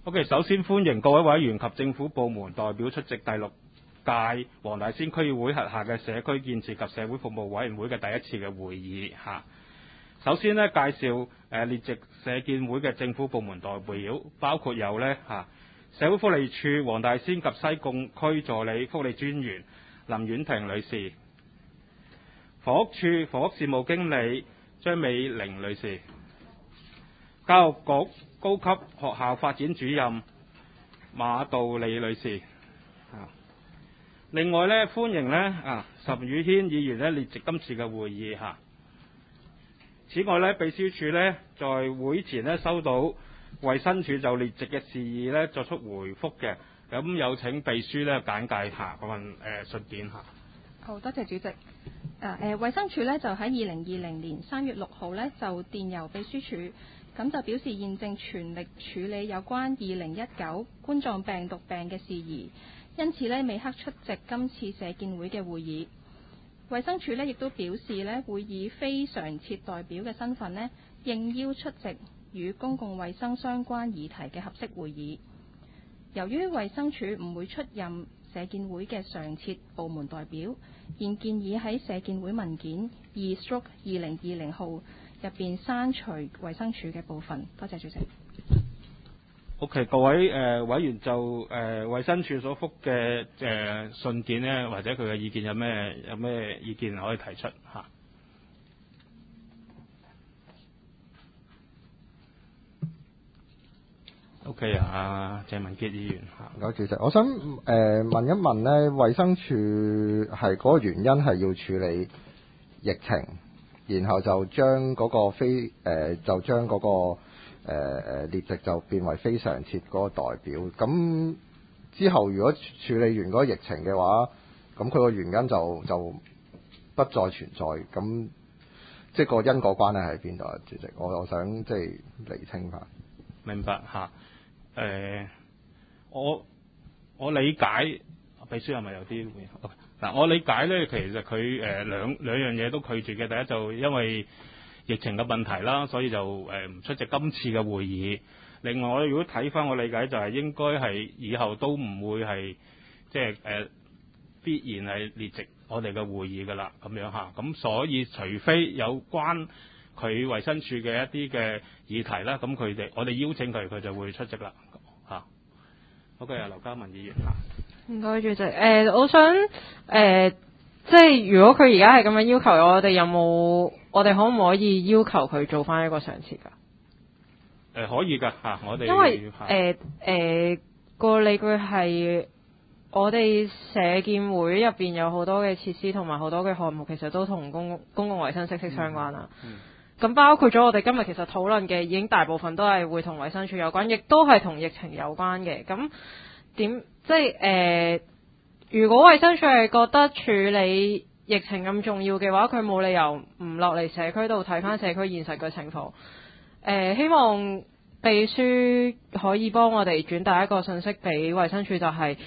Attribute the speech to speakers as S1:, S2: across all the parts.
S1: OK， 首先歡迎各位委員及政府部門代表出席第6屆黃大仙區議會轄下嘅社區建設及社會服務委員會嘅第一次嘅會議嚇。首先呢，介紹列席社建會嘅政府部門代表，包括有呢社會福利署黃大仙及西貢區助理福利專員林婉婷女士，房屋處房屋事務經理張美玲女士，教育局高級學校發展主任馬道利女士。另外呢，歡迎呢岑宇軒議員呢列席今次嘅會議嚇。此外呢，秘書處呢在會前呢收到衛生署就列席嘅事宜呢作出回覆嘅，咁有請秘書呢簡介下嗰份信件嚇。
S2: 好，多謝主席。衛生署呢就喺2020年3月6號呢就電郵秘書處，咁就表示現正全力處理有關2019冠狀病毒病嘅事宜，因此呢未克出席今次社建會嘅會議。衛生署呢亦都表示呢會以非常設代表嘅身份呢應邀出席與公共衛生相關議題嘅合適會議。由於衛生署唔會出任社建會嘅常設部門代表，現建議喺社建會文件2/2020號入邊刪除衛生署嘅部分。多謝主席。
S1: OK， 各位委員就衛生署所覆嘅信件呢，或者佢嘅意見有咩意見可以提出嚇？OK 鄭文傑議員嚇。
S3: 唔該，主席，我想問一問呢，衛生署係嗰個原因係要處理疫情，然後就將嗰個列席就變為非常設嗰個代表。咁之後如果處理完嗰個疫情嘅話，咁佢個原因就不再存在。咁即係個因果關係喺邊度啊？主席，我想即係釐清下。
S1: 明白嚇。我理解秘書係咪有啲嗱？我理解呢，其實佢兩樣嘢都拒絕嘅。第一就因為疫情嘅問題啦，所以就唔出席今次嘅會議。另外，如果睇翻我理解就係應該係以後都唔會係即係必然係列席我哋嘅會議㗎啦，咁樣嚇。咁所以除非有關佢衛生署嘅一啲嘅議題啦，咁我哋邀請佢就會出席啦嚇。好嘅，劉嘉文議員嚇。
S4: 唔該，主席。我想即係如果佢而家係咁樣要求我哋可唔可以要求佢做翻一個常設㗎？
S1: 可以㗎嚇，我哋
S4: 因為個理據係我哋社建會入邊有好多嘅設施同埋好多嘅項目，其實都同公共衛生息息相關啦。咁包括咗我哋今日其實討論嘅，已經大部分都係會同衛生署有關，亦都係同疫情有關嘅。咁如果衛生署係覺得處理疫情咁重要嘅話，佢冇理由唔落嚟社區度睇翻社區現實嘅情況。希望秘書可以幫我哋轉達一個信息俾衛生署，就係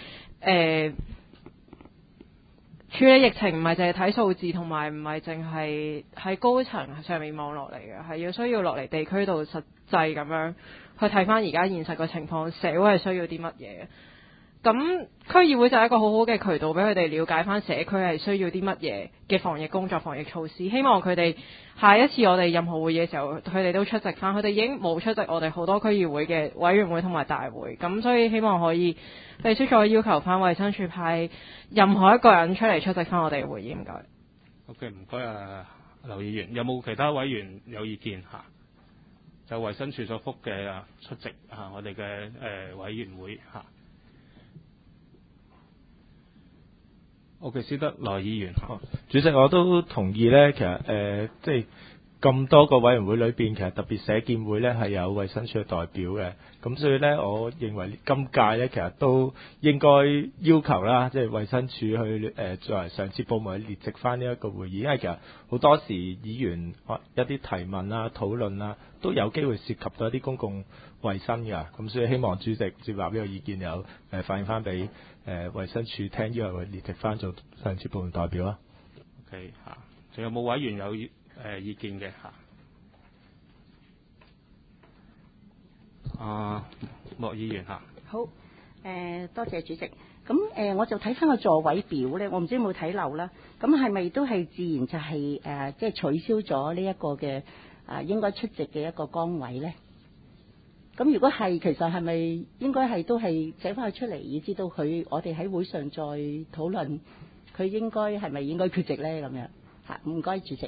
S4: 處理疫情唔係淨係睇數字，同埋唔係淨係喺高層上面望落嚟嘅，係要需要落嚟地區度實際咁樣去睇翻而家現實嘅情況，社會係需要啲乜嘢。咁區議會就係一個好好嘅渠道，俾佢哋了解翻社區係需要啲乜嘢嘅防疫工作、防疫措施。希望佢哋下一次我哋任何會議嘅時候，佢哋都出席翻。佢哋已經冇出席我哋好多區議會嘅委員會同埋大會，咁所以希望可以秘書再要求翻衛生署派任何一個人出嚟出席翻我哋嘅會議。唔該。
S1: OK， 唔該劉議員，有冇其他委員有意見嚇？就衛生署所覆嘅出席我哋嘅委員會嚇。OK， 施德來議員。
S5: 主席，我都同意呢。其實即係咁多個委員會裏邊，其實特別社建會呢係有衛生署嘅代表嘅。咁所以呢，我認為今屆呢，其實都應該要求啦，即係衛生署去作為常設部門去列席翻呢一個會議，因為其實好多時議員一啲提問啦、討論啦，都有機會涉及到一啲公共衛生㗎。咁所以希望主席接納呢個意見，有反映翻俾衛生署聽，之後列席翻做常設部門代表啦。
S1: OK 嚇，仲有冇委員有意見嘅嚇？ 莫議員嚇。
S6: 好，多謝主席。咁我就睇翻個座位表咧，我唔知有冇睇漏啦。咁係咪都係自然就係即係取消咗呢一個嘅應該出席嘅一個崗位咧？咁如果係，其實係咪應該係都係寫翻佢出嚟，以至到我哋喺會上再討論佢應該係咪應該缺席咧？咁樣嚇，唔該主席。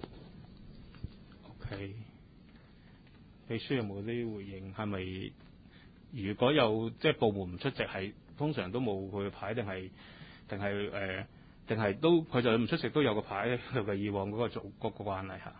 S1: OK，秘書有冇啲回應？係咪如果有即係部門唔出席，係通常都冇佢牌，定係都佢就唔出席都有個牌喺度嘅？以往嗰個慣例嚇。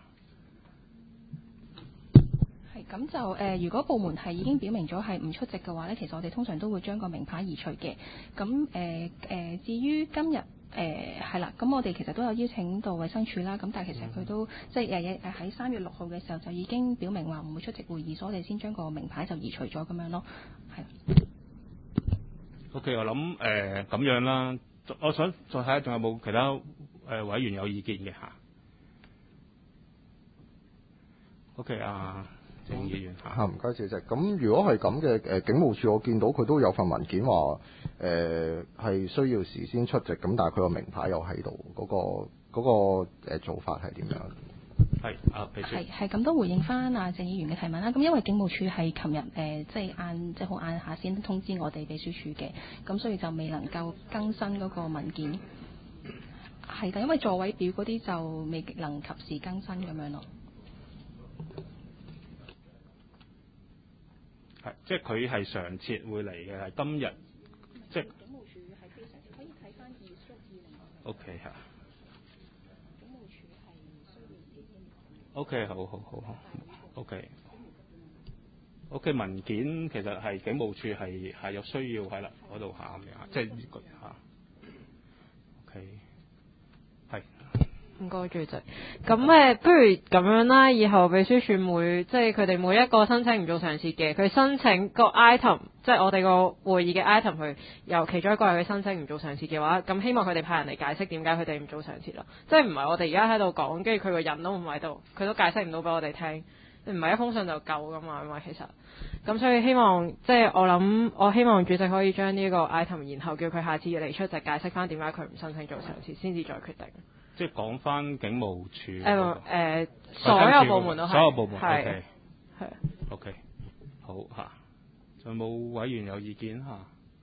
S2: 咁就如果部門係已經表明咗係唔出席嘅話呢，其實我哋通常都會將個名牌移除嘅。咁至於今日係啦，咁我哋其實都有邀請到衛生署啦。咁但係其實佢都即係喺3月6號嘅時候就已經表明話唔會出席會議，所以我哋先將個名牌就移除咗咁樣咯。係。OK，
S1: 我諗咁樣啦。我想再睇下仲有冇其他委員有意見嘅嚇。OK 啊。鄭議員嚇，
S3: 唔該主席。咁如果係咁嘅，警務處我見到佢都有份文件話，係需要事先出席，咁但係佢個名牌又喺度，嗰個做法係點樣？
S2: 係咁都回應翻鄭議員嘅提問啦。咁因為警務處係琴日即係好晏下先通知我哋秘書處嘅，咁所以就未能夠更新嗰個文件。係，但因為座位表嗰啲就未能及時更新咁樣咯。
S1: 即係佢係常設會嚟嘅，係今日即係
S2: 警務處係非常可以睇翻2月20號。
S1: OK 嚇。
S2: 警務處係需要事先。
S1: OK， 好。OK， 文件其實係警務處係有需要喺啦嗰度下咁樣，即係呢個嚇。OK，係。
S4: 唔該主席，咁不如咁樣啦，以後秘書處即係佢哋每一個申請唔做常設嘅，佢申請個 item， 即係我哋個會議嘅 item， 佢由其中一個係佢申請唔做常設嘅話，咁希望佢哋派人嚟解釋點解佢哋唔做常設咯。即係唔係我哋而家喺度講，跟住佢個人都唔喺度，佢都解釋唔到俾我哋聽，唔係一封信就夠噶嘛，因為其實咁所以希望即係我希望主席可以將呢個 item， 然後叫佢下次嚟出席解釋翻點解佢唔申請做常設，先至再決定。
S1: 即係講翻警務處
S4: 所有部門都係，
S1: 所有部門
S4: 係
S1: OK， 好嚇。仲有冇委員有意見嚇？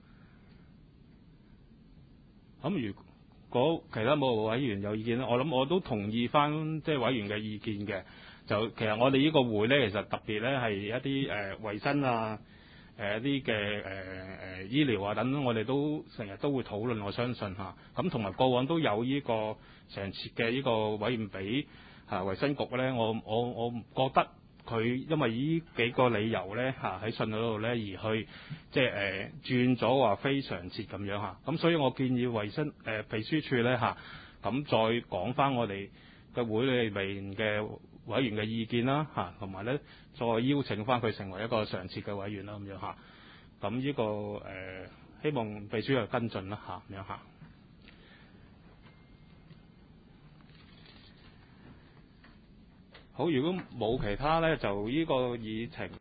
S1: 咁如果其他冇委員有意見咧，我諗我都同意翻即係委員嘅意見嘅。就其實我哋呢個會咧，其實特別咧係一啲衞生啊。一啲嘅醫療啊等等，我哋都成日都會討論，我相信嚇。咁同埋過往都有呢個常設嘅呢個委員俾衛生局咧，我唔覺得佢因為呢幾個理由咧喺信嗰度咧而去即係轉咗話非常設咁樣嚇。咁所以我建議衞生秘書處咧咁再講翻我哋嘅會裏面嘅委員嘅意見啦同埋咧再邀請翻佢成為一個常設嘅委員啦咁樣嚇。咁呢個希望秘書去跟進啦咁樣嚇。好，如果冇其他咧，就呢個議程。